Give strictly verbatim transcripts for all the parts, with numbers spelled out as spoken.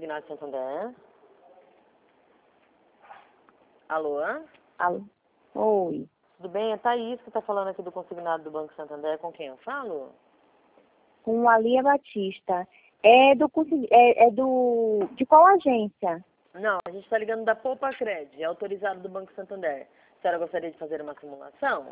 Consignado de Santander. Alô? Alô? Oi. Tudo bem? É Thaís que está falando aqui do Consignado do Banco Santander. Com quem eu falo? Com a Lia Batista. É do, é, é do... De qual agência? Não, a gente está ligando da Poupa Cred, é autorizado do Banco Santander. A senhora gostaria de fazer uma simulação?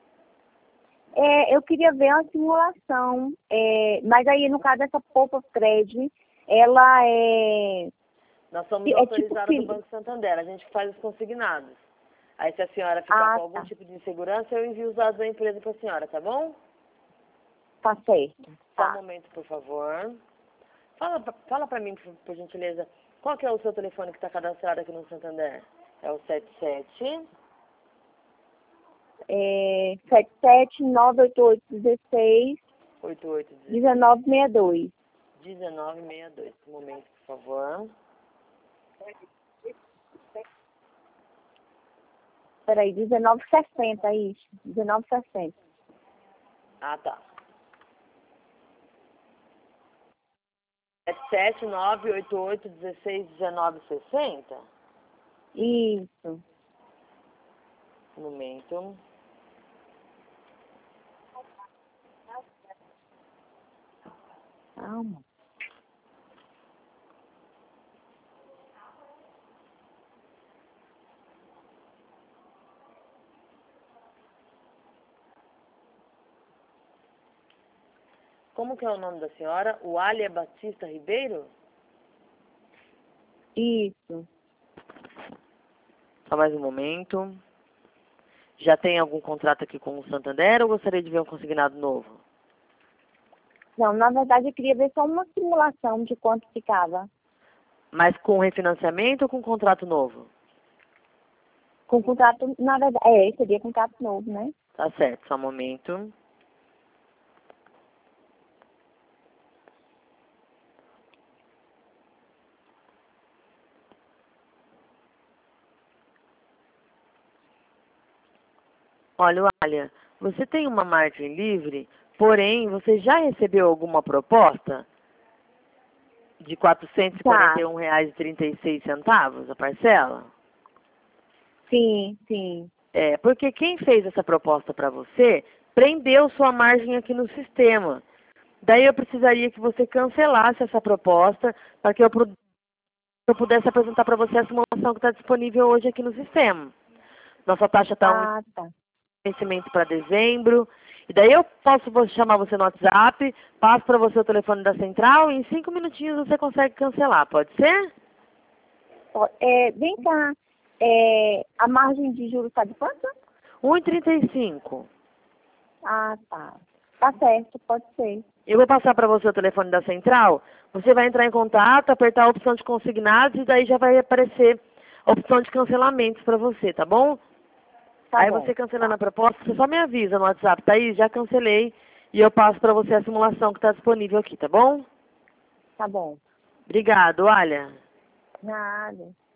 É, eu queria ver uma simulação, é, mas aí no caso dessa Poupa Cred, ela é... Nós somos é autorizados tipo... do Banco Santander, a gente que faz os consignados. Aí se a senhora ficar Ah, com algum tá. tipo de insegurança, eu envio os dados da empresa para a senhora, tá bom? Tá certo. Só um Tá. momento, por favor. Fala, pra- fala para mim, por, por gentileza, qual que é o seu telefone que está cadastrado aqui no Santander? É o sete sete... É sete sete nove oito oito um seis oito oito um nove seis dois. um nove seis dois. Um momento, por favor. Peraí, dezenove sessenta, isso. dezenove sessenta. Ah, tá. sete sete nove oito oito um seis um nove seis zero? Isso. Um momento. Calma. Como que é o nome da senhora? O Alia Batista Ribeiro? Isso. Só mais um momento. Já tem algum contrato aqui com o Santander ou gostaria de ver um consignado novo? Não, na verdade eu queria ver só uma simulação de quanto ficava. Mas com refinanciamento ou com contrato novo? Com contrato, na verdade, é, seria contrato novo, né? Tá certo, só um momento. Olha, Alia, você tem uma margem livre, porém, você já recebeu alguma proposta de quatrocentos e quarenta e um reais e trinta e seis centavos a parcela? Sim, sim. É, porque quem fez essa proposta para você prendeu sua margem aqui no sistema. Daí eu precisaria que você cancelasse essa proposta para que eu, pro- eu pudesse apresentar para você a simulação que está disponível hoje aqui no sistema. Nossa taxa está um Ah, tá. vencimento para dezembro. E daí eu posso vo- chamar você no WhatsApp, passo para você o telefone da central e em cinco minutinhos você consegue cancelar, pode ser? Ó, É, vem cá, é, a margem de juros está de quanto? um e trinta e cinco. Ah, tá. Tá certo, pode ser. Eu vou passar para você o telefone da central, você vai entrar em contato, apertar a opção de consignados e daí já vai aparecer a opção de cancelamentos para você, tá bom? Tá Aí bom. você cancelando a proposta, você só me avisa no WhatsApp, Thaís, já cancelei e eu passo para você a simulação que está disponível aqui, tá bom? Tá bom. Obrigado, olha. Nada.